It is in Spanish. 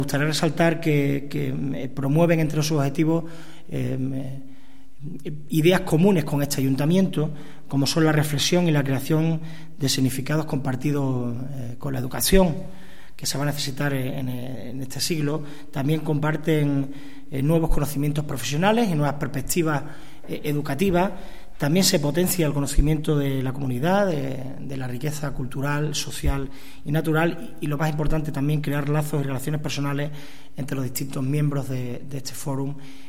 Me gustaría resaltar que promueven entre sus objetivos ideas comunes con este ayuntamiento, como son la reflexión y la creación de significados compartidos con la educación, que se va a necesitar en este siglo. También comparten nuevos conocimientos profesionales y nuevas perspectivas educativas. También se potencia el conocimiento de la comunidad, de la riqueza cultural, social y natural, y lo más importante también, crear lazos y relaciones personales entre los distintos miembros de este fórum